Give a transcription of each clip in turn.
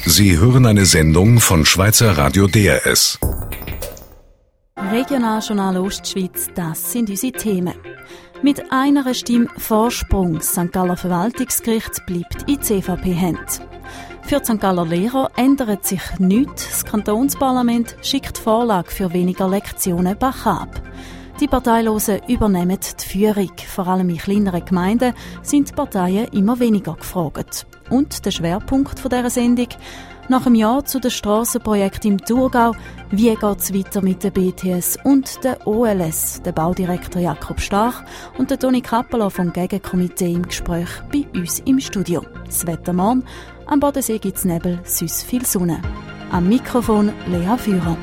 Sie hören eine Sendung von Schweizer Radio DRS. Regionaljournal Ostschweiz, das sind unsere Themen. Mit einer Stimme Vorsprung, St. Galler Verwaltungsgericht bleibt in CVP-Hand. Für die St. Galler Lehrer ändert sich nichts. Das Kantonsparlament schickt die Vorlage für weniger Lektionen Bach ab. Die Parteilosen übernehmen die Führung. Vor allem in kleineren Gemeinden sind die Parteien immer weniger gefragt. Und der Schwerpunkt dieser Sendung: nach einem Jahr zu den Strassenprojekten im Thurgau, wie geht es weiter mit der BTS und der OLS? Der Baudirektor Jakob Stach und der Toni Kappeler vom Gegenkomitee im Gespräch bei uns im Studio. Das Wetter morgen: am Bodensee gibt es Nebel, sonst viel Sonne. Am Mikrofon Lea Führer.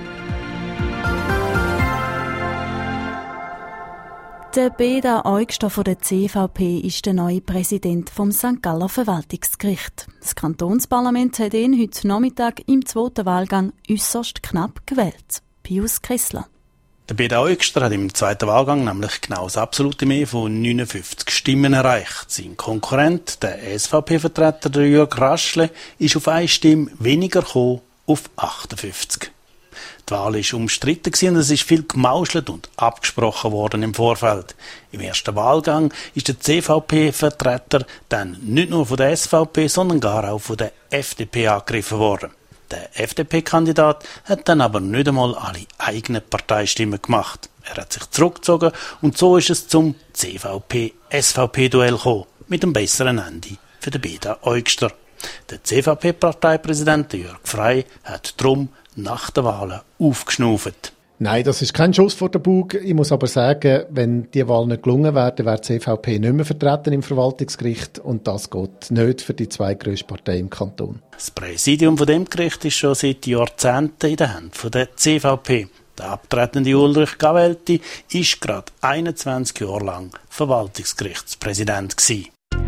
Der Beda Eugster von der CVP ist der neue Präsident vom St. Galler Verwaltungsgericht. Das Kantonsparlament hat ihn heute Nachmittag im zweiten Wahlgang äußerst knapp gewählt. Pius Kessler. Der Beda Eugster hat im zweiten Wahlgang nämlich genau das absolute Mehr von 59 Stimmen erreicht. Sein Konkurrent, der SVP-Vertreter Jürg Raschle, ist auf eine Stimme weniger gekommen, auf 58. Die Wahl war umstritten und es ist viel gemauschelt und abgesprochen worden im Vorfeld. Im ersten Wahlgang ist der CVP-Vertreter dann nicht nur von der SVP, sondern gar auch von der FDP angegriffen worden. Der FDP-Kandidat hat dann aber nicht einmal alle eigenen Parteistimmen gemacht. Er hat sich zurückgezogen und so ist es zum CVP-SVP-Duell gekommen, mit einem besseren Ende für den Beda Eugster. Der CVP-Parteipräsident Jörg Frey hat darum nach den Wahlen aufgeschnauft. Nein, das ist kein Schuss vor den Bug. Ich muss aber sagen, wenn die Wahl nicht gelungen wäre, wäre die CVP nicht mehr vertreten im Verwaltungsgericht und das geht nicht für die zweitgrösste Partei im Kanton. Das Präsidium von dem Gericht ist schon seit Jahrzehnten in den Händen der CVP. Der abtretende Ulrich Gavelti ist gerade 21 Jahre lang Verwaltungsgerichtspräsident gewesen.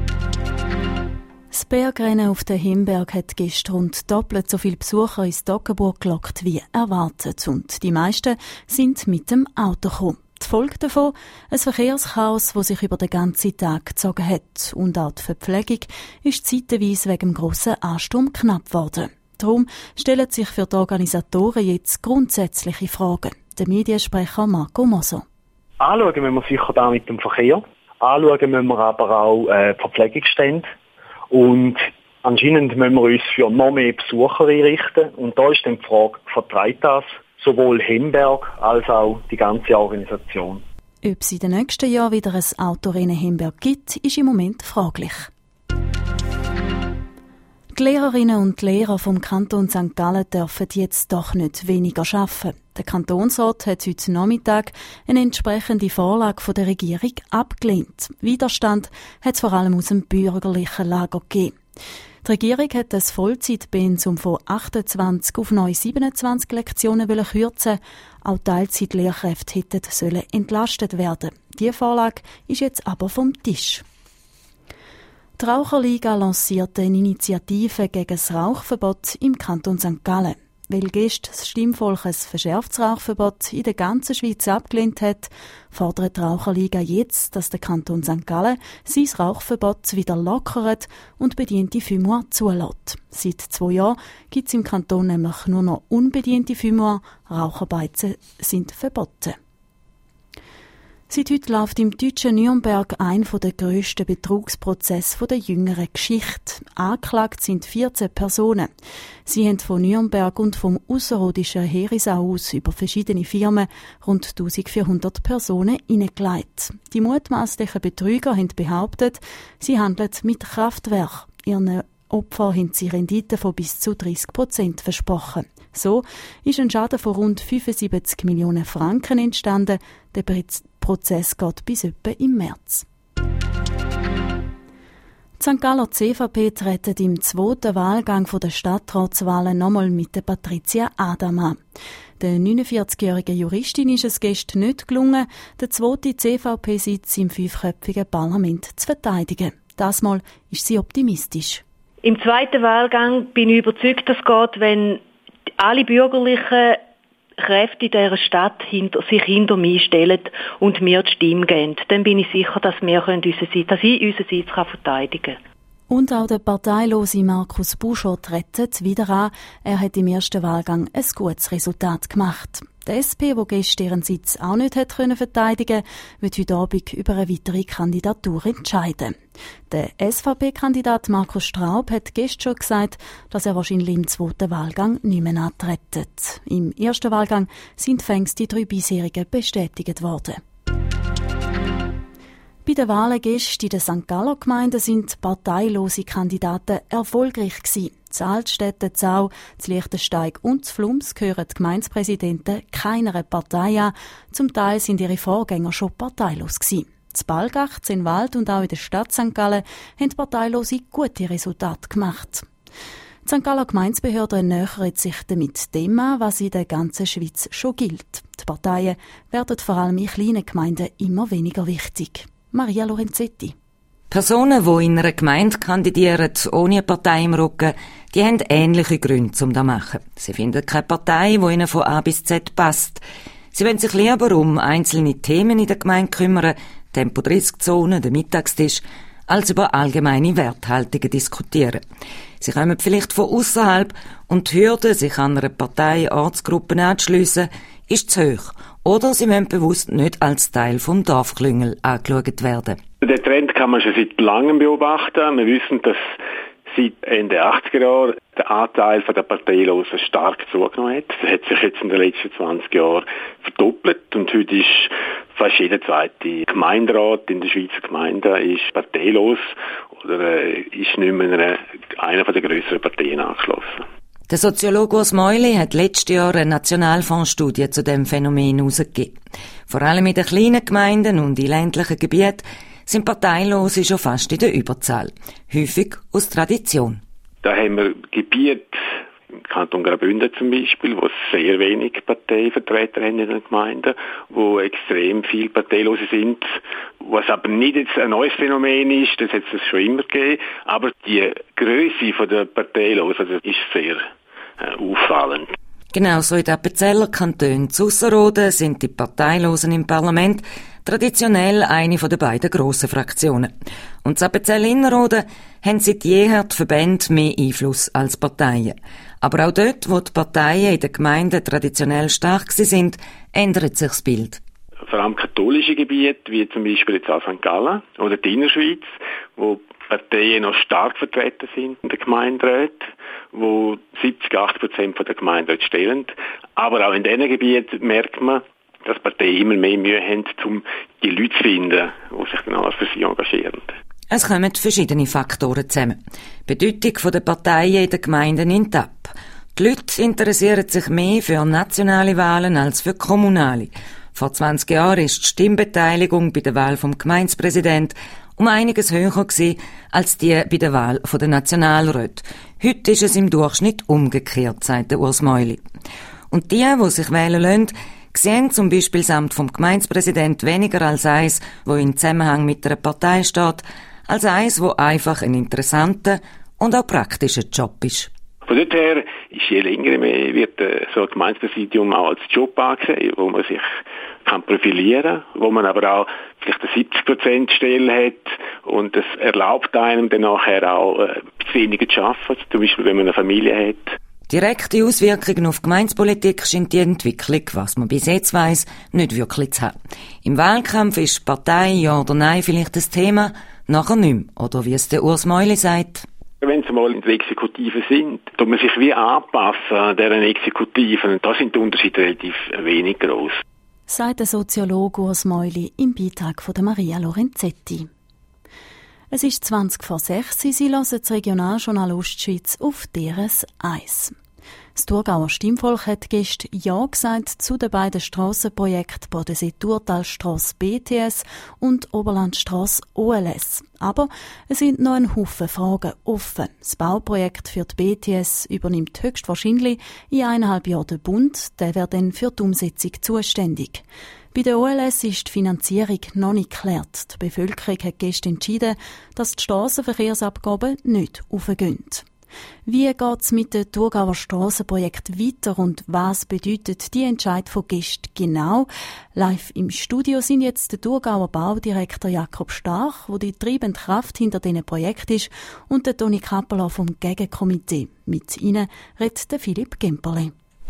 Das Bergrennen auf den Himberg hat gestern rund doppelt so viele Besucher ins Toggenburg gelockt wie erwartet. Und die meisten sind mit dem Auto gekommen. Die Folge davon: ein Verkehrschaos, das sich über den ganzen Tag gezogen hat. Und auch die Verpflegung ist zeitweise wegen dem grossen Ansturm knapp geworden. Darum stellen sich für die Organisatoren jetzt grundsätzliche Fragen. Der Mediensprecher Marco Moser. Anschauen müssen wir sicher da mit dem Verkehr. Anschauen müssen wir aber auch Verpflegungsstände. Und anscheinend müssen wir uns für noch mehr Besucher einrichten. Und da ist dann die Frage, vertreibt das sowohl Himberg als auch die ganze Organisation? Ob es in den nächsten Jahren wieder ein Autorennen Himberg gibt, ist im Moment fraglich. Die Lehrerinnen und Lehrer vom Kanton St. Gallen dürfen jetzt doch nicht weniger arbeiten. Der Kantonsrat hat heute Nachmittag eine entsprechende Vorlage von der Regierung abgelehnt. Widerstand hat es vor allem aus dem bürgerlichen Lager gegeben. Die Regierung hat das Vollzeitpensum von 28 auf neu 27 Lektionen kürzen. Auch Teilzeitlehrkräfte hätten entlastet werden. Diese Vorlage ist jetzt aber vom Tisch. Die Raucherliga lanciert eine Initiative gegen das Rauchverbot im Kanton St. Gallen. Weil gestern das Stimmvolk ein verschärftes Rauchverbot in der ganzen Schweiz abgelehnt hat, fordert die Raucherliga jetzt, dass der Kanton St. Gallen sein Rauchverbot wieder lockert und bediente Fumoir zulässt. Seit 2 Jahren gibt es im Kanton nämlich nur noch unbediente Fumoir. Raucherbeizen sind verboten. Seit heute läuft im deutschen Nürnberg einer der grössten Betrugsprozesse der jüngeren Geschichte. Angeklagt sind 14 Personen. Sie haben von Nürnberg und vom ausserrhodischen Herisau aus über verschiedene Firmen rund 1400 Personen hineingelegt. Die mutmaßlichen Betrüger haben behauptet, sie handeln mit Kraftwerk. Ihren Opfern haben sie Renditen von bis zu 30% versprochen. So ist ein Schaden von rund 75 Millionen Franken entstanden. Der Prozess geht bis etwa im März. Die St. Galler CVP treten im zweiten Wahlgang der Stadtratswahlen nochmal mit der Patricia Adam an. Der 49-jährigen Juristin ist es gestern nicht gelungen, den zweiten CVP-Sitz im 5-köpfigen Parlament zu verteidigen. Diesmal ist sie optimistisch. Im zweiten Wahlgang bin ich überzeugt, dass es geht, wenn alle bürgerlichen Kräfte in dieser Stadt sich hinter mich stellen und mir die Stimme geben. Dann bin ich sicher, dass ich unseren Sitz verteidigen kann. Und auch der parteilose Markus Buschow tritt wieder an. Er hat im ersten Wahlgang ein gutes Resultat gemacht. Die SP, die gestern ihren Sitz auch nicht verteidigen konnte, wird heute Abend über eine weitere Kandidatur entscheiden. Der SVP-Kandidat Markus Straub hat gestern schon gesagt, dass er wahrscheinlich im zweiten Wahlgang nicht mehr antreten. Im ersten Wahlgang sind fängst die 3 bisherigen bestätigt worden. Bei den Wahlen gestern in der St. Galler Gemeinde sind parteilose Kandidaten erfolgreich gewesen. In Altstädten, Zau, Liechtensteig und Flums gehören die Gemeindepräsidenten keiner Partei an. Zum Teil sind ihre Vorgänger schon parteilos gewesen. In Balgach, in Wald und auch in der Stadt St. Gallen haben Parteilose gute Resultate gemacht. Die St. Galler Gemeindebehörde nähert sich damit dem an, was in der ganzen Schweiz schon gilt. Die Parteien werden vor allem in kleinen Gemeinden immer weniger wichtig. Maria Lorenzetti. Personen, die in einer Gemeinde kandidieren, ohne eine Partei im Rücken, die haben ähnliche Gründe, um das zu machen. Sie finden keine Partei, die ihnen von A bis Z passt. Sie wollen sich lieber um einzelne Themen in der Gemeinde kümmern, Tempo-30-Zonen, den Mittagstisch, als über allgemeine Werthaltungen diskutieren. Sie kommen vielleicht von ausserhalb und die Hürde, sich an einer Partei, Ortsgruppen anzuschliessen, ist zu hoch. Oder sie wollen bewusst nicht als Teil vom Dorfklüngel angeschaut werden. Den Trend kann man schon seit langem beobachten. Wir wissen, dass seit Ende 80er Jahren der Anteil der Parteilosen stark zugenommen hat. Das hat sich jetzt in den letzten 20 Jahren verdoppelt und heute ist fast jeder zweite Gemeinderat in der Schweizer Gemeinde ist parteilos oder ist nicht mehr einer der grösseren Parteien angeschlossen. Der Soziologe Urs Meuli hat letztes Jahr eine Nationalfondsstudie zu diesem Phänomen herausgegeben. Vor allem in den kleinen Gemeinden und in ländlichen Gebieten sind Parteilose schon fast in der Überzahl. Häufig aus Tradition. Da haben wir Gebiete, im Kanton Graubünden zum Beispiel, wo sehr wenig Parteivertreter haben in den Gemeinden, wo extrem viele Parteilose sind, was aber nicht jetzt ein neues Phänomen ist, das hat es schon immer gegeben, aber die Grösse der Parteilosen ist sehr auffallend. Genauso in den Appenzeller Kantonen zu Ausserrhoden sind die Parteilosen im Parlament traditionell eine der beiden grossen Fraktionen. Und in Appenzell-Innerrhoden haben seit jeher die Verbände mehr Einfluss als Parteien. Aber auch dort, wo die Parteien in den Gemeinden traditionell stark sind, ändert sich das Bild. Vor allem katholische Gebiete, wie zum Beispiel jetzt auch St. Gallen oder die Innerschweiz, wo Parteien noch stark vertreten sind in den Gemeinderäten, wo 70-80% der Gemeinderäte stellen. Aber auch in diesen Gebieten merkt man, dass Parteien immer mehr Mühe haben, um die Leute zu finden, die sich dann auch für sie engagieren. Es kommen verschiedene Faktoren zusammen. Die Bedeutung der Parteien in den Gemeinden nimmt ab. Die Leute interessieren sich mehr für nationale Wahlen als für kommunale. Vor 20 Jahren ist die Stimmbeteiligung bei der Wahl vom Gemeindepräsidenten um einiges höher gewesen als die bei der Wahl der Nationalräte. Heute ist es im Durchschnitt umgekehrt, sagt der Urs Meuli. Und die sich wählen lassen, sehen zum Beispiel das Amt vom Gemeindepräsidenten weniger als eins, wo in Zusammenhang mit einer Partei steht, als eins, wo einfach ein interessanter und auch praktischer Job ist. Von dort her ist je länger mehr wird so ein Gemeindepräsidium auch als Job angesehen, wo man sich kann profilieren, wo man aber auch vielleicht eine 70% Stelle hat und das erlaubt einem dann nachher auch ein bisschen weniger zu arbeiten, zum Beispiel wenn man eine Familie hat. Direkte Auswirkungen auf die Gemeindepolitik scheint die Entwicklung, was man bis jetzt weiss, nicht wirklich zu haben. Im Wahlkampf ist Partei ja oder nein vielleicht das Thema, nachher nicht mehr. Oder wie es der Urs Meuli sagt. Wenn sie mal in der Exekutive sind, tut man sich wie anpassen an deren Exekutiven. Und da sind die Unterschiede relativ wenig gross. Sagt der Soziologe Urs Meuli im Beitrag von der Maria Lorenzetti. Es ist 20:06, Sie hören das Regionaljournal Ostschweiz auf DRS 1. Das Thurgauer Stimmvolk hat gestern Ja gesagt zu den beiden Strassenprojekten Bodensee-Thurtalstrasse BTS und Oberlandstrasse OLS. Aber es sind noch ein Haufen Fragen offen. Das Bauprojekt für die BTS übernimmt höchstwahrscheinlich in 1,5 Jahren der Bund. Der wäre dann für die Umsetzung zuständig. Bei der OLS ist die Finanzierung noch nicht geklärt. Die Bevölkerung hat gestern entschieden, dass die Strassenverkehrsabgaben nicht aufgehen. Wie geht es mit dem Thurgauer Strassenprojekt weiter und was bedeutet die Entscheid von Gästen genau? Live im Studio sind jetzt der Thurgauer Baudirektor Jakob Stach, der die treibende Kraft hinter diesem Projekt ist, und der Toni Kappeler vom Gegenkomitee. Mit ihnen redet der Philipp Gemperle.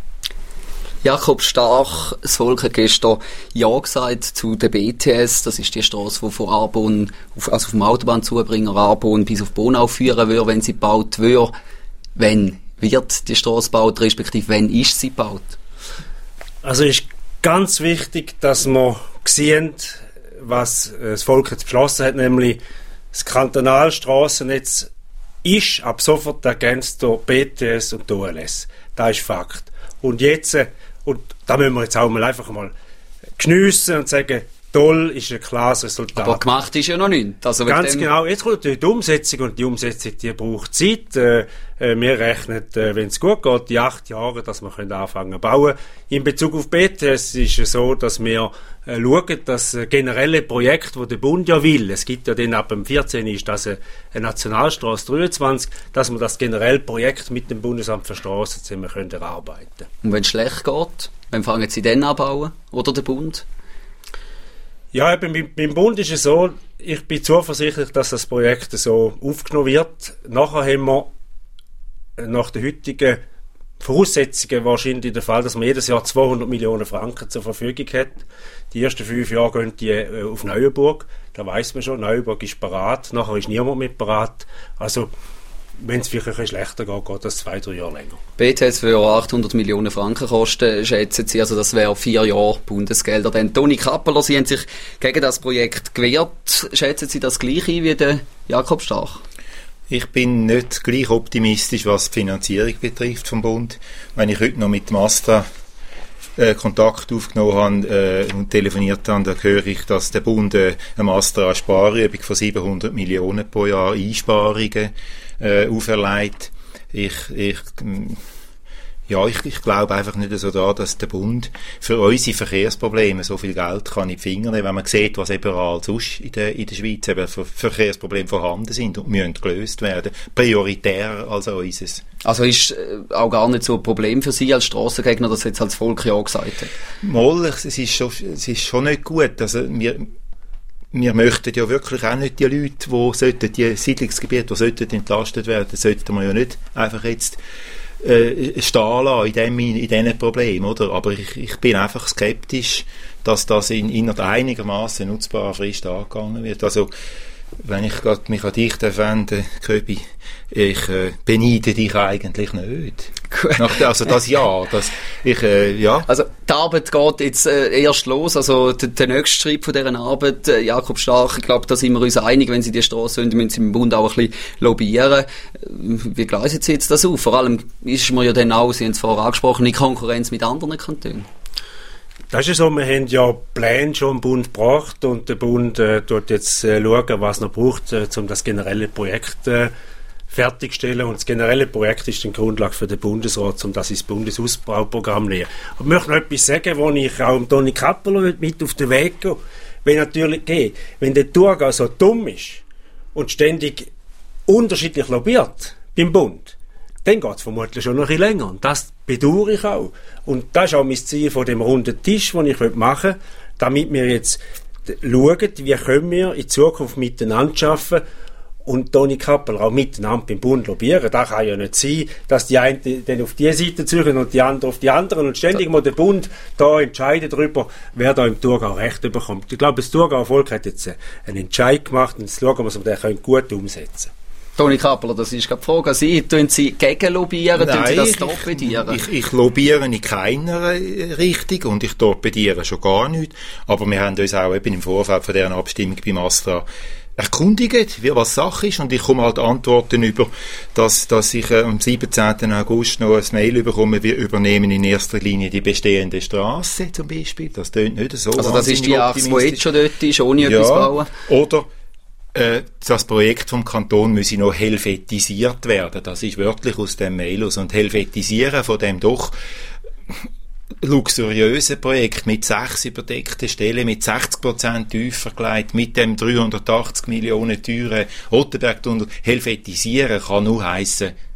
Jakob Stach, das Volk hat gestern Ja gesagt zu der BTS. Das ist die Strasse, die von Arbon, also vom Autobahnzubringer Arbon bis auf Bonau führen würde, wenn sie gebaut würde. Wann wird die Strasse gebaut, respektive wann ist sie gebaut? Also ist ganz wichtig, dass wir sehen, was das Volk jetzt beschlossen hat, nämlich das Kantonalstrassennetz ist ab sofort ergänzt durch BTS und OLS. Das ist Fakt. Und jetzt, und da müssen wir jetzt auch mal einfach mal geniessen und sagen, toll, ist ein klares Resultat. Aber gemacht ist ja noch nichts. Also ganz genau. Jetzt kommt natürlich die Umsetzung, und die Umsetzung, die braucht Zeit. Wir rechnen, wenn es gut geht, die 8 Jahre, dass wir anfangen zu bauen. In Bezug auf BTS ist es so, dass wir schauen, dass generelle Projekte, die der Bund ja will, es gibt ja dann ab dem 14. ist das eine Nationalstrasse 23, dass wir das generelle Projekt mit dem Bundesamt für Strassen erarbeiten können. Und wenn es schlecht geht, wann fangen Sie dann an bauen? Oder der Bund? Ja, eben beim Bund ist es so, ich bin zuversichtlich, dass das Projekt so aufgenommen wird. Nachher haben wir nach den heutigen Voraussetzungen wahrscheinlich den Fall, dass man jedes Jahr 200 Millionen Franken zur Verfügung hat. Die ersten 5 Jahre gehen die auf Neuenburg. Da weiss man schon, Neuenburg ist parat. Nachher ist niemand mit parat. Also, wenn es vielleicht ein bisschen schlechter geht, geht das 2-3 Jahre länger. BTS würde 800 Millionen Franken kosten, schätzen Sie. Also das wäre 4 Jahre Bundesgelder. Dann Toni Kappeler, Sie haben sich gegen das Projekt gewehrt. Schätzen Sie das gleich ein wie der Jakob Stach? Ich bin nicht gleich optimistisch, was die Finanzierung betrifft vom Bund. Wenn ich heute noch mit dem Astra Kontakt aufgenommen habe und telefoniert habe, dann höre ich, dass der Bund einem Astra eine Sparübung von 700 Millionen pro Jahr Einsparungen auferlegt. Ich glaube einfach nicht so daran, dass der Bund für unsere Verkehrsprobleme so viel Geld kann in die Finger nehmen, wenn man sieht, was überall sonst in der Schweiz eben für Verkehrsprobleme vorhanden sind und müssen gelöst werden. Prioritärer als unseres. Also ist auch gar nicht so ein Problem für Sie als Strassengegner, dass jetzt als Volk Ja gesagt hat? Mal, es ist schon nicht gut. Also wir möchten ja wirklich auch nicht die Leute, die Siedlungsgebiete, die entlastet werden, sollten wir ja nicht einfach jetzt stehen lassen in diesen Problemen, oder? Aber ich bin einfach skeptisch, dass das in einer einigermaßen nutzbaren Frist angegangen wird. Also, wenn ich gerade mich an dich wende, Köbi, ich beneide dich eigentlich nicht. Also das Jahr, ja. Also die Arbeit geht jetzt erst los, also der nächste Schritt von dieser Arbeit, Jakob Stach, ich glaube, da sind wir uns einig, wenn Sie die Strasse wollen, müssen Sie im Bund auch ein bisschen lobbyieren. Wie gleisen Sie jetzt das auf? Vor allem ist man ja dann auch, Sie haben es vorher angesprochen, in Konkurrenz mit anderen Kantonen. Das ist so, wir haben ja Pläne schon im Bund gebracht, und der Bund tut jetzt schauen, was noch braucht, um das generelle Projekt fertigstellen, und das generelle Projekt ist die Grundlage für den Bundesrat, um das ins Bundesausbauprogramm zu nehmen. Aber ich möchte noch etwas sagen, wo ich auch Toni Kappeler mit auf den Weg gehe. Wenn der Thurgau so dumm ist und ständig unterschiedlich lobbyiert beim Bund, dann geht es vermutlich schon noch ein bisschen länger. Und das bedauere ich auch. Und das ist auch mein Ziel von dem runden Tisch, den ich machen will, damit wir jetzt schauen, wie können wir in Zukunft miteinander arbeiten und Toni Kappeler auch miteinander beim Bund lobbyieren. Das kann ja nicht sein, dass die einen dann auf die Seite ziehen und die anderen auf die anderen, und ständig muss der Bund da entscheiden darüber, wer da im Thurgau Recht bekommt. Ich glaube, das Thurgauer Volk hat jetzt einen Entscheid gemacht, und jetzt schauen wir, ob wir den gut umsetzen können. Toni Kappeler, das ist gerade die Frage an Sie. Tun Sie gegen lobbyieren? Nein, tun Sie das torpedieren? Ich lobbyiere in keiner Richtung, und ich torpediere schon gar nicht. Aber wir haben uns auch eben im Vorfeld von dieser Abstimmung beim Astra erkundigt, was Sache ist, und ich komme halt Antworten über, dass ich am 17. August noch ein Mail bekomme, wir übernehmen in erster Linie die bestehende Strasse zum Beispiel. Das tönt nicht so. Also das ist die Achse, die jetzt schon dort ist, ohne etwas bauen? Oder das Projekt vom Kanton müsse noch helvetisiert werden. Das ist wörtlich aus dem Mail aus. Und helvetisieren von dem doch luxuriösen Projekt mit 6 überdeckten Stellen, mit 60% tiefer gelegt, mit dem 380 Millionen teuren Ottenberg-Tunnel. Helvetisieren kann nur heissen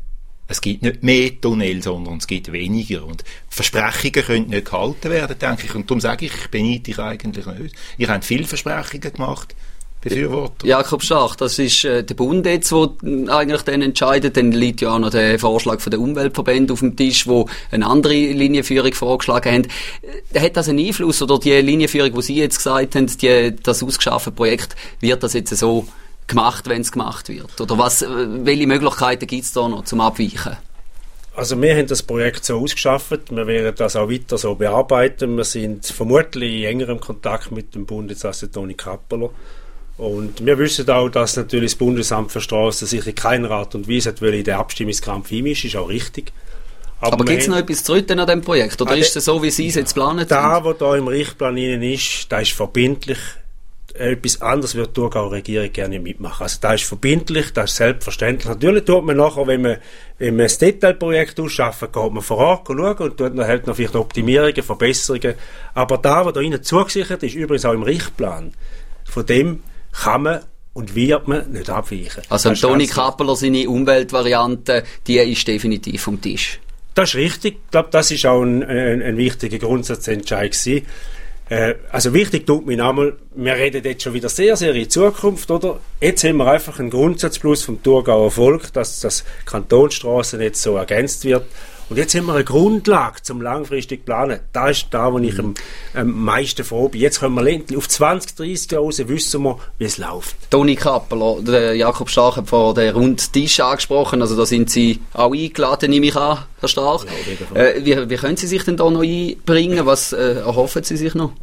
Es gibt nicht mehr Tunnel, sondern es gibt weniger. Und Versprechungen können nicht gehalten werden, denke ich. Und darum sage ich beneide dich eigentlich nicht. Ihr habt viele Versprechungen gemacht, Befürworter. Jakob Stach, das ist der Bund jetzt, der eigentlich dann entscheidet. Dann liegt ja auch noch der Vorschlag von der Umweltverbände auf dem Tisch, wo eine andere Linienführung vorgeschlagen haben. Hat das einen Einfluss, oder die Linienführung, die Sie jetzt gesagt haben, das ausgeschaffene Projekt, wird das jetzt so gemacht, wenn es gemacht wird? Oder welche Möglichkeiten gibt es da noch zum Abweichen? Also wir haben das Projekt so ausgeschafft, wir werden das auch weiter so bearbeiten. Wir sind vermutlich in engerem Kontakt mit dem Bundesassessor Toni Kappeler. Und wir wissen auch, dass natürlich das Bundesamt für Straßen sich in keiner Art und Weise in den Abstimmungskampf einmischen, ist auch richtig. Aber gibt es noch etwas zu rütteln an diesem Projekt? Oder ist es so, wie Sie es jetzt planen? Da, was da im Richtplan ist, da ist verbindlich. Etwas anderes wird die Thurgauer Regierung gerne mitmachen. Also das ist verbindlich, das ist selbstverständlich. Natürlich tut man nachher, wenn man das Detailprojekt ausschaffen, geht man vor Ort schauen und tut dann halt noch vielleicht Optimierungen, Verbesserungen. Aber da, was da Ihnen zugesichert ist, übrigens auch im Richtplan, von dem kann man und wird man nicht abweichen. Also Toni Kappeler, seine Umweltvariante, die ist definitiv vom Tisch. Das ist richtig. Ich glaube, das ist auch ein wichtiger Grundsatzentscheid gewesen. Also wichtig tut mir einmal, wir reden jetzt schon wieder sehr, sehr in Zukunft, oder? Jetzt haben wir einfach einen Grundsatzplus vom Thurgauer Volk, dass das Kantonsstrassennetz so ergänzt wird. Und jetzt haben wir eine Grundlage zum langfristig planen. Das ist da, wo ich am meisten froh bin. Jetzt können wir endlich auf 20, 30 Jahre raus, wissen wir, wie es läuft. Toni Kappeler, der Jakob Stach hat vor den runden Tisch angesprochen, also da sind Sie auch eingeladen, nehme ich an, Herr Stach. Ja, wie können Sie sich denn da noch einbringen? Was erhoffen Sie sich noch?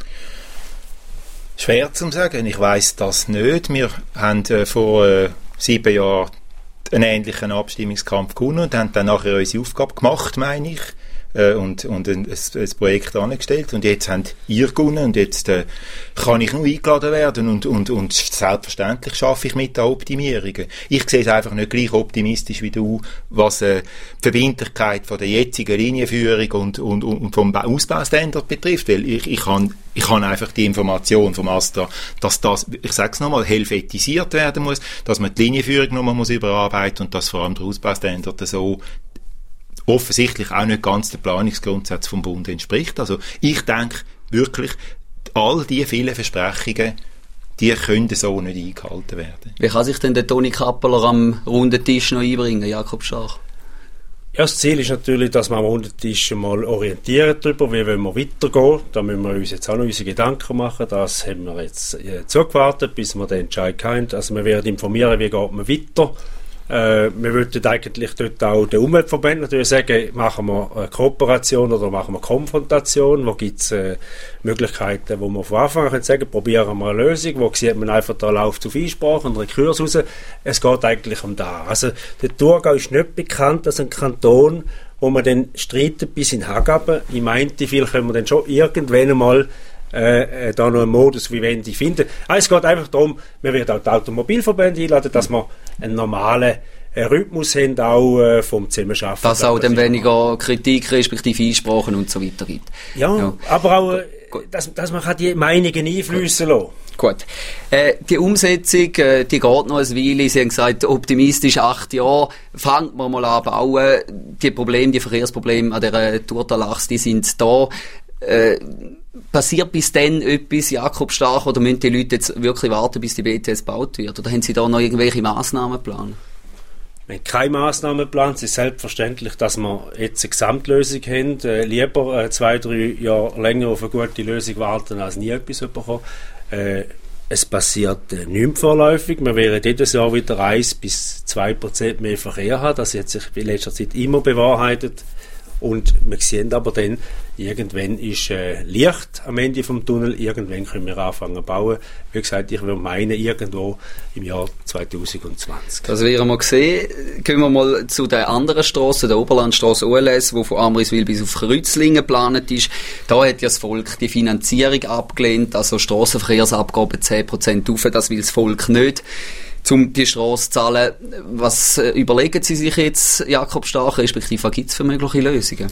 Schwer zu sagen, ich weiss das nicht. Wir haben vor 7 Jahren einen ähnlichen Abstimmungskampf gewonnen und haben dann nachher unsere Aufgabe gemacht, meine ich, und ein Projekt angestellt. Und jetzt haben ihr gewonnen und jetzt kann ich nur eingeladen werden und selbstverständlich schaffe ich mit an Optimierungen. Ich sehe es einfach nicht gleich optimistisch wie du, was die Verbindlichkeit von der jetzigen Linienführung und vom Ausbaustandard betrifft, weil ich habe einfach die Information vom ASTRA, dass das, ich sage es nochmal, helvetisiert werden muss, dass man die Linienführung nochmal muss überarbeiten und dass vor allem der Ausbaustandard so offensichtlich auch nicht ganz den Planungsgrundsätzen vom Bund entspricht. Also ich denke wirklich, all die vielen Versprechungen, die können so nicht eingehalten werden. Wie kann sich denn der Toni Kappeler am runden Tisch noch einbringen, Jakob Stach? Ja, das Ziel ist natürlich, dass wir am runden Tisch mal orientieren darüber, wie wollen wir weitergehen. Da müssen wir uns jetzt auch noch unsere Gedanken machen. Das haben wir jetzt zugewartet, bis wir den Entscheid haben. Also wir werden informieren, wie geht man weiter. Wir würden eigentlich dort auch den Umweltverbänden natürlich sagen, machen wir eine Kooperation oder machen wir Konfrontation, wo gibt es Möglichkeiten, wo wir von Anfang an sagen, probieren wir eine Lösung, wo sieht man einfach, da läuft auf Einsprache und Rekurs raus. Es geht eigentlich um das. Also der Thurgau ist nicht bekannt als ein Kanton, wo man dann streitet bis in den Haggaben. Ich meinte, vielleicht können wir dann schon irgendwann einmal da noch einen Modus wie wenn die finden. Es geht einfach darum, wir werden auch die Automobilverbände einladen, dass wir einen normalen Rhythmus haben, auch vom Zusammenarbeiten. Dass auch dann weniger Kritik, respektive Einsprachen und so weiter gibt. Ja, aber auch, dass man die Meinungen einfließen lassen. Gut. Die Umsetzung, die geht noch ein Weile. Sie haben gesagt, optimistisch 8 Jahre. Fangt man mal an bauen. Die Verkehrsprobleme an dieser Thurtalachse, die sind da. Passiert bis dann etwas, Jakob Stach, oder müssen die Leute jetzt wirklich warten, bis die BTS gebaut wird? Oder haben Sie da noch irgendwelche Massnahmen geplant? Wir haben keine Massnahmen geplant. Es ist selbstverständlich, dass wir jetzt eine Gesamtlösung haben. Lieber 2-3 Jahre länger auf eine gute Lösung warten, als nie etwas bekommen. Es passiert nichts vorläufig. Wir werden jedes Jahr wieder 1-2% mehr Verkehr haben. Das hat sich in letzter Zeit immer bewahrheitet. Und wir sehen aber dann, irgendwann ist Licht am Ende vom Tunnel, irgendwann können wir anfangen zu bauen. Wie gesagt, ich würde meinen, irgendwo im Jahr 2020. Das werden wir sehen. Gehen wir mal zu der anderen Strasse, der Oberlandstrasse OLS, die von Amriswil bis auf Kreuzlingen geplant ist. Da hat ja das Volk die Finanzierung abgelehnt, also Strassenverkehrsabgabe 10% auf, das will das Volk nicht. Um die Strasse zu zahlen, was überlegen Sie sich jetzt, Jakob Stach, respektive was gibt es für mögliche Lösungen?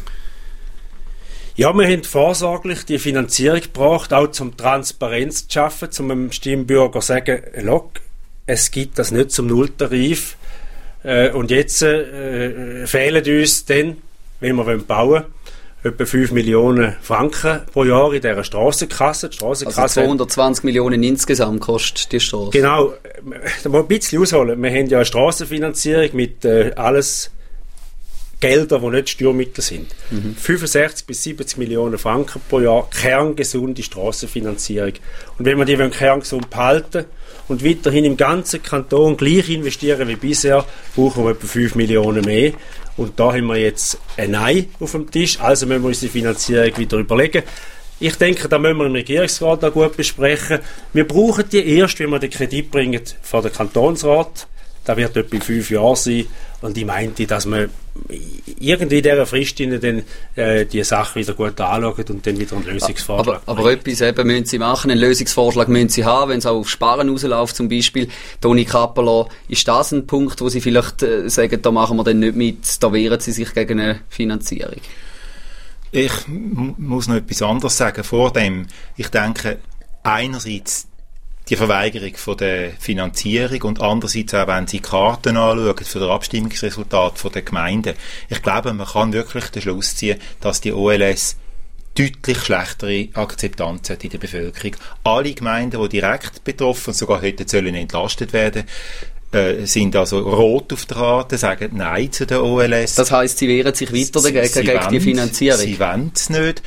Ja, wir haben vorsorglich die Finanzierung gebraucht, auch zum Transparenz zu schaffen, zum dem Stimmbürger zu sagen, es gibt das nicht zum Nulltarif Und jetzt fehlen uns dann, wenn wir bauen wollen, etwa 5 Millionen Franken pro Jahr in dieser Strassenkasse. Also 220 Millionen insgesamt kostet die Strasse. Genau. Da muss ein bisschen ausholen. Wir haben ja eine Strassenfinanzierung mit alles Gelder, die nicht Steuermittel sind. 65 bis 70 Millionen Franken pro Jahr, kerngesunde Strassenfinanzierung. Und wenn wir die kerngesund behalten und weiterhin im ganzen Kanton gleich investieren wie bisher, brauchen wir etwa 5 Millionen mehr. Und da haben wir jetzt ein Nein auf dem Tisch, also müssen wir uns die Finanzierung wieder überlegen. Ich denke, da müssen wir im Regierungsrat auch gut besprechen. Wir brauchen die erst, wenn wir den Kredit bringen, vor den Kantonsrat. Das wird etwa in 5 Jahren sein. Und ich meinte, dass man irgendwie in dieser Frist dann die Sache wieder gut anschaut und dann wieder einen Lösungsvorschlag aber etwas eben müssen Sie machen, einen Lösungsvorschlag müssen Sie haben, wenn es auch auf Sparen rausläuft zum Beispiel. Toni Kappeler, ist das ein Punkt, wo Sie vielleicht sagen, da machen wir dann nicht mit, da wehren Sie sich gegen eine Finanzierung? Ich muss noch etwas anderes sagen vor dem. Ich denke, einerseits die Verweigerung von der Finanzierung und andererseits auch, wenn Sie die Karten anschauen für das Abstimmungsresultat von der Gemeinden. Ich glaube, man kann wirklich den Schluss ziehen, dass die OLS deutlich schlechtere Akzeptanz hat in der Bevölkerung. Alle Gemeinden, die direkt betroffen und sogar heute sollen entlastet werden, sind also rot auf der Karte, sagen Nein zu der OLS. Das heisst, sie wehren sich weiter dagegen, gegen die Finanzierung? Sie wollen es nicht.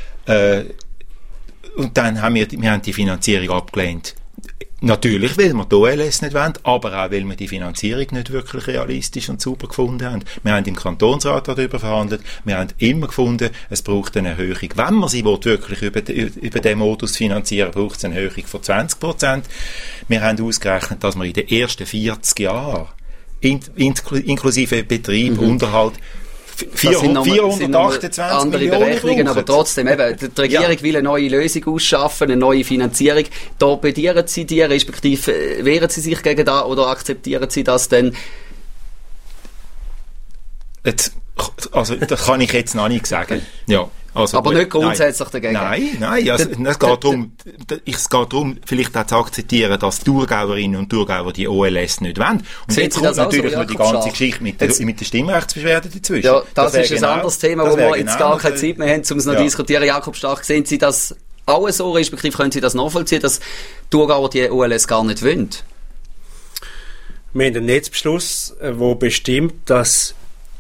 Und dann haben wir die Finanzierung abgelehnt. Natürlich, weil wir die OLS nicht wollen, aber auch, weil wir die Finanzierung nicht wirklich realistisch und super gefunden haben. Wir haben im Kantonsrat darüber verhandelt, wir haben immer gefunden, es braucht eine Erhöhung. Wenn man sie wirklich über den Modus finanzieren, braucht es eine Erhöhung von 20%. Wir haben ausgerechnet, dass wir in den ersten 40 Jahren, inklusive Betrieb, Unterhalt, 428 andere Millionen Berechnungen, aber trotzdem, eben, die Regierung will eine neue Lösung ausschaffen, eine neue Finanzierung. Torpedieren Sie die, respektive wehren Sie sich gegen das oder akzeptieren Sie das denn? Also, das kann ich jetzt noch nicht sagen. Ja. Also, aber nicht grundsätzlich dagegen? Nein. Also, es geht darum, vielleicht auch zu akzeptieren, dass die Thurgauerinnen und Thurgauer die OLS nicht wollen. Und jetzt kommt natürlich noch die ganze Geschichte mit der Stimmrechtsbeschwerde dazwischen. Ja, das ist ein anderes Thema, wo wir jetzt gar keine Zeit mehr haben, um es noch zu diskutieren. Jakob Stark, sehen Sie das auch so, respektive können Sie das nachvollziehen, dass Thurgauer die OLS gar nicht wollen? Wir haben einen Netzbeschluss, der bestimmt, dass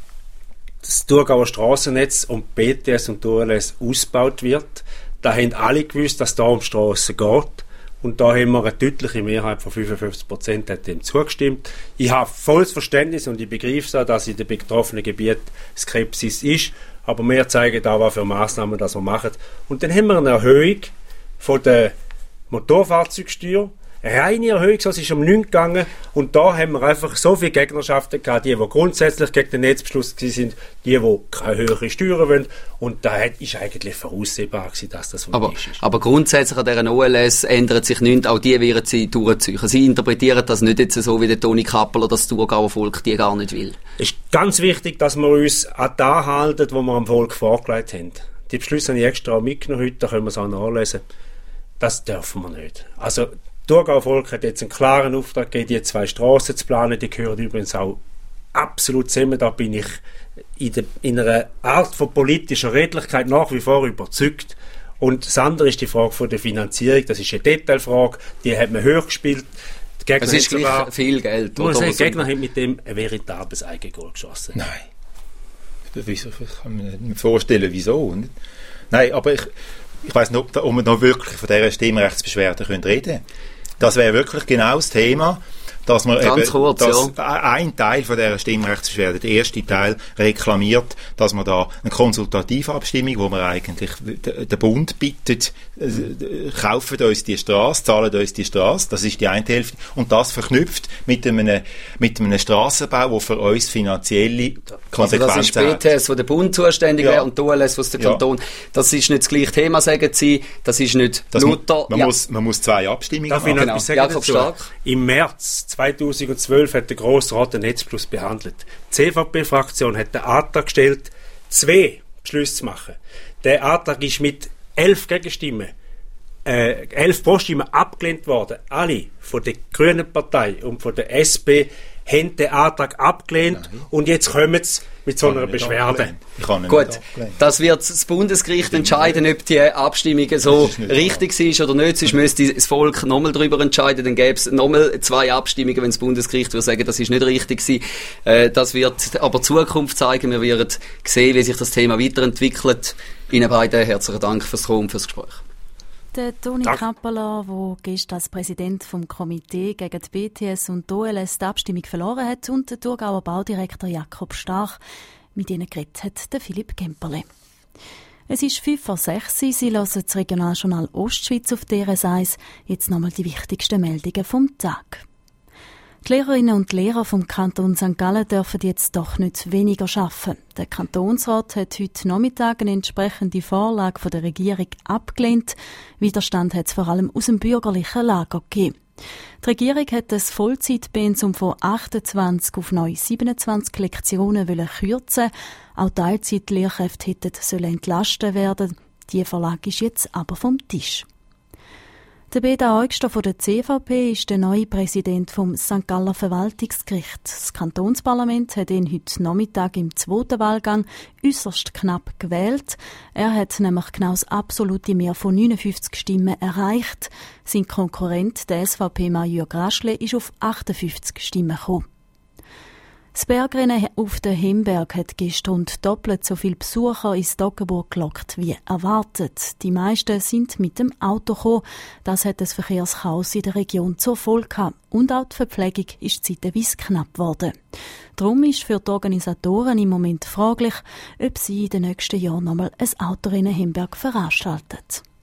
das Thurgauer Strassennetz und BTS und OLS ausgebaut wird. Da haben alle gewusst, dass es da um Strassen geht. Und da haben wir eine deutliche Mehrheit von 55% hat dem zugestimmt. Ich habe volles Verständnis und ich begreife es, dass in den betroffenen Gebieten Skepsis ist. Aber wir zeigen da, was für Massnahmen das wir machen. Und dann haben wir eine Erhöhung von der Motorfahrzeugsteuer. Eine reine Erhöhung, so ist um 9 gegangen. Und da haben wir einfach so viele Gegnerschaften gehabt, die grundsätzlich gegen den Netzbeschluss sind, die keine höhere Steuern wollen. Und da ist eigentlich voraussehbar gewesen, dass das von ist. Aber grundsätzlich an dieser OLS ändert sich nichts, auch die werden Sie durchziehen. Sie interpretieren das nicht jetzt so wie der Toni Kappeler, dass das Thurgauer Volk die gar nicht will. Es ist ganz wichtig, dass wir uns an das halten, was wir am Volk vorgelegt haben. Die Beschlüsse habe ich extra auch mitgenommen heute, da können wir es auch nachlesen. Das dürfen wir nicht. Also, das Thurgauer Volk hat jetzt einen klaren Auftrag gegeben, die 2 Strassen zu planen. Die gehören übrigens auch absolut zusammen. Da bin ich in einer Art von politischer Redlichkeit nach wie vor überzeugt. Und das andere ist die Frage von der Finanzierung. Das ist eine Detailfrage. Die hat man hoch gespielt. Es ist gleich viel Geld. Der Gegner hat mit dem ein veritables Eigengoal geschossen. Nein. Ich kann mir nicht vorstellen, wieso. Nein, aber ich weiss nicht, ob wir noch wirklich von dieser Stimmrechtsbeschwerde reden können. Das wäre wirklich genau das Thema, dass man ein Teil von dieser Stimmrechtsbeschwerde, der erste Teil, reklamiert, dass man da eine Konsultativabstimmung, wo man eigentlich den Bund bittet, kaufen uns die Strasse, zahlen uns die Strasse, das ist die eine Hälfte, und das verknüpft mit einem Strassenbau, der für uns finanzielle Konsequenzen hat. Also das ist BTS, wo der Bund zuständig wäre, und die OLS, was der Kanton. Das ist nicht das gleiche Thema, sagen Sie, das ist nicht Luther. Man muss 2 Abstimmungen machen. Darf ich noch etwas sagen Jakob dazu? Stark. Im März 2012 hat der Grosse Rat den Netzbeschluss behandelt. Die CVP-Fraktion hat den Antrag gestellt, 2 Beschlüsse zu machen. Der Antrag ist mit 11 Gegenstimmen, 11 Pro-Stimmen abgelehnt worden. Alle von der Grünen Partei und von der SP haben den Antrag abgelehnt und jetzt kommen sie mit so einer Beschwerde. Gut, das wird das Bundesgericht entscheiden, ob die Abstimmung so richtig ist oder nicht. Sonst müsste das Volk nochmal darüber entscheiden. Dann gäbe es nochmal 2 Abstimmungen, wenn das Bundesgericht würde sagen, das ist nicht richtig gewesen. Das wird aber Zukunft zeigen. Wir werden sehen, wie sich das Thema weiterentwickelt. Ihnen beiden herzlichen Dank fürs Kommen und fürs Gespräch. Der Toni Kappeler, der gestern als Präsident vom Komitee gegen die BTS und die OLS die Abstimmung verloren hat, und der Thurgauer Baudirektor Jakob Stach. Mit ihnen geredet hat der Philipp Kemperle. Es ist 5:06 Uhr, Sie hören das Regionaljournal Ostschweiz auf DRS1. Jetzt nochmal die wichtigsten Meldungen vom Tag. Die Lehrerinnen und Lehrer vom Kanton St. Gallen dürfen jetzt doch nicht weniger arbeiten. Der Kantonsrat hat heute Nachmittag eine entsprechende Vorlage von der Regierung abgelehnt. Widerstand hat es vor allem aus dem bürgerlichen Lager gegeben. Die Regierung hat das Vollzeitpensum von 28 auf neu 27 Lektionen kürzen. Auch Teilzeitlehrkräfte hätten entlastet werden. Die Vorlage ist jetzt aber vom Tisch. Der Beda Eugster von der CVP ist der neue Präsident vom St. Galler Verwaltungsgericht. Das Kantonsparlament hat ihn heute Nachmittag im 2. Wahlgang äußerst knapp gewählt. Er hat nämlich genau das absolute Mehr von 59 Stimmen erreicht. Sein Konkurrent, der SVP-Mann Jürg Raschle, ist auf 58 Stimmen gekommen. Das Bergrennen auf den Himberg hat gestern doppelt so viele Besucher ins Toggenburg gelockt wie erwartet. Die meisten sind mit dem Auto gekommen. Das hat das Verkehrschaos in der Region zur Folge gehabt. Und auch die Verpflegung ist zeitweise knapp geworden. Darum ist für die Organisatoren im Moment fraglich, ob sie in den nächsten Jahren nochmal ein Autorennen Himberg veranstalten.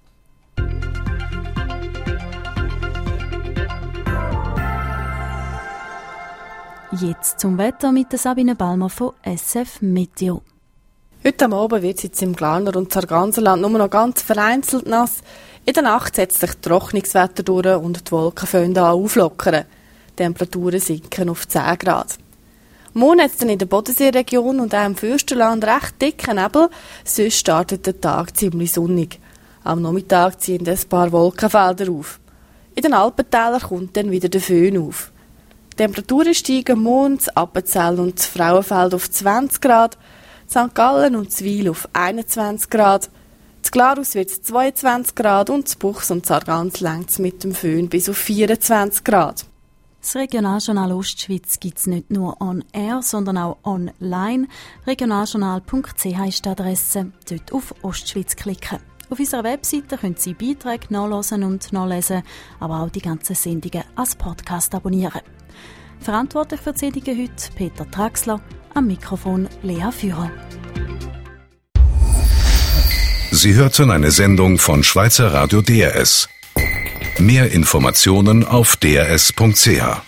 Jetzt zum Wetter mit der Sabine Balmer von SF Meteo. Heute am Abend wird es jetzt im Glarner und Sarganserland nur noch ganz vereinzelt nass. In der Nacht setzt sich Trocknungswetter durch und die Wolken fangen an auflockern. Die Temperaturen sinken auf 10 Grad. Morgen hat es dann in der Bodenseeregion und auch im Fürstenland recht dicken Nebel, sonst startet der Tag ziemlich sonnig. Am Nachmittag ziehen ein paar Wolkenfelder auf. In den Alpentälern kommt dann wieder der Föhn auf. Die Temperaturen steigen morgen in Appenzell und Frauenfeld auf 20 Grad, St. Gallen und Wil auf 21 Grad, in Glarus wird es 22 Grad und in Buchs und Sargans längt es mit dem Föhn bis auf 24 Grad. Das Regionaljournal Ostschweiz gibt es nicht nur on air, sondern auch online. Regionaljournal.ch ist die Adresse, dort auf Ostschweiz klicken. Auf unserer Webseite können Sie Beiträge nachlesen und nachlesen, aber auch die ganzen Sendungen als Podcast abonnieren. Verantwortlich für die Sendungen heute Peter Traxler, am Mikrofon Lea Führer. Sie hörten eine Sendung von Schweizer Radio DRS. Mehr Informationen auf drs.ch.